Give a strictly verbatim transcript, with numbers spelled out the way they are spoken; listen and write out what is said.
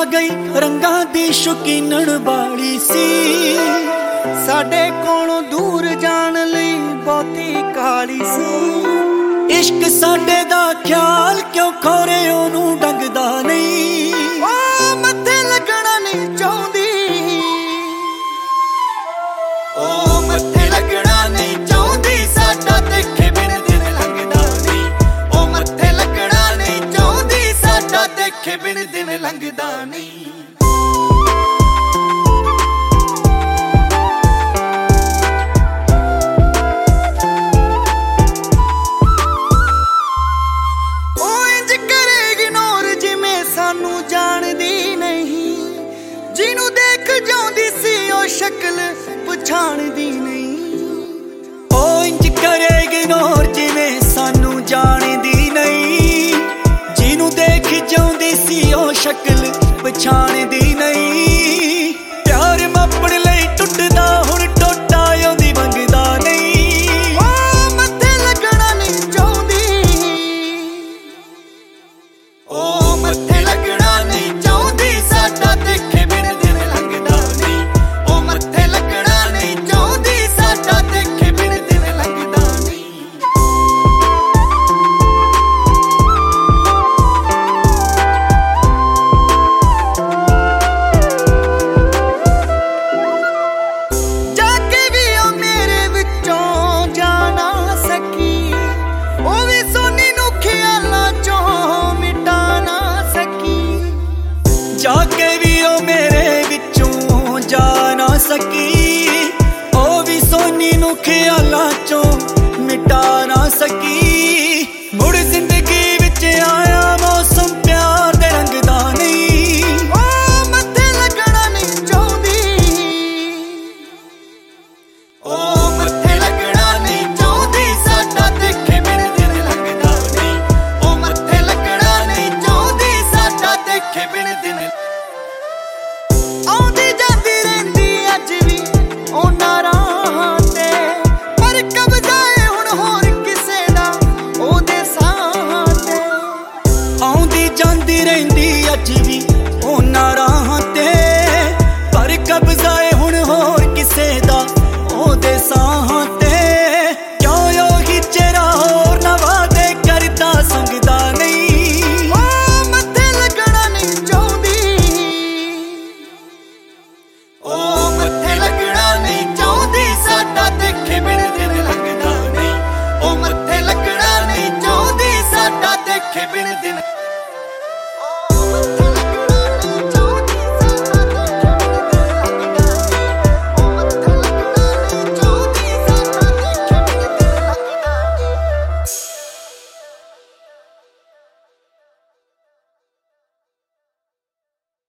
ਆ ਗਈ ਰੰਗਾਂ ਦੀ ਸ਼ੌਕੀਨਣ ਵਾਲੀ ਸੀ। ਸਾਡੇ ਕੋਲੋਂ ਦੂਰ ਜਾਣ ਲਈ ਬਹੁਤੀ ਕਾਲੀ ਸੀ। ਇਸ਼ਕ ਸਾਡੇ ਦਾ ਖਿਆਲ ਕਿਉਂ ਖੋਰੇ ਉਹਨੂੰ ਡੰਗਦਾ ਨਹੀਂ। ਉਹ ਮੱਥੇ ਲੱਗਣਾ ਨਹੀਂ ਚਾਹੁੰਦੀ, ਉਹ ਮੱਥੇ ਲੱਗਣਾ ਨਹੀਂ ਚਾਹੁੰਦੀ, ਸਾਡਾ ਦੇਖੇ ਬਿਨ ਦਿਨ ਲੰਘਦਾ ਨਹੀਂ। ਉਹ ਮੱਥੇ ਲੱਗਣਾ ਨਹੀਂ ਚਾਹੁੰਦੀ, ਸਾਡਾ ਦੇਖੇ ਬਿਨ ਦਿਨ ਲੰਘਦਾ ਨਹੀਂ। ਸਾਨੂੰ ਜਾਣਦੀ ਨਹੀਂ, ਜਿਹਨੂੰ ਦੇਖ ਜਾਉਂਦੀ ਸੀ ਉਹ ਸ਼ਕਲ ਪਛਾਣਦੀ ਨਹੀਂ। ਉਹ ਇੰਜ ਕਰੇ ਇਗਨੋਰ ਜਿਵੇਂ ਸਾਨੂੰ ਜਾਣਦੀ ਨਹੀਂ, ਜਿਹਨੂੰ ਦੇਖ ਜਾਉਂਦੀ ਸੀ ਉਹ ਸ਼ਕਲ ਪਛਾਣਦੀ ਨਹੀਂ। ਪਿਆਰ ਮਾਪਣ ਲਈ ਟੁੱਟਦਾ ਹੁਣ ਟੋਟਾ ਉਹਦੀ ਮੰਗਦਾ ਨਹੀਂ। ਉਹ ਮੱਥੇ ਲੱਗਣਾ ਨਹੀਂ ਚਾਹੁੰਦੀ, ਉਹ ਮੱਥੇ ਲੱਗਣਾ ਨਹੀਂ ਚਾਹੁੰਦੀ, ਸਾਡਾ ਦੇਖੇ ਬਿਨ ਦਿਨ ਲੰਘਦਾ ਨਹੀਂ। ਉਹ ਮੱਥੇ ਲੱਗਣਾ ਨਹੀਂ ਚਾਹੁੰਦੀ, ਸਾਡਾ ਦੇਖੇ ਬਿਨ ਦਿਨ ਲੰਘਦਾ ਨਹੀਂ। ਜਾ ਕੇ ਵੀ ਉਹ ਮੇਰੇ ਵਿੱਚੋਂ ਜਾ ਨਾ ਸਕੀ, ਉਹ ਵੀ ਸੋਨੀ ਨੂੰ ਖਿਆਲਾਂ ਚੋਂ ਮਿਟਾ ਨਾ ਸਕੀ। ਜਾ ਕੇ ਵੀ ਉਹ ਮੇਰੇ ਵਿੱਚੋਂ ਜਾ ਨਾ ਸਕੀ, ਉਹ ਵੀ ਸੋਨੀ ਨੂੰ ਖਿਆਲਾਂ ਚੋਂ ਮਿਟਾ ਨਾ ਸਕੀ।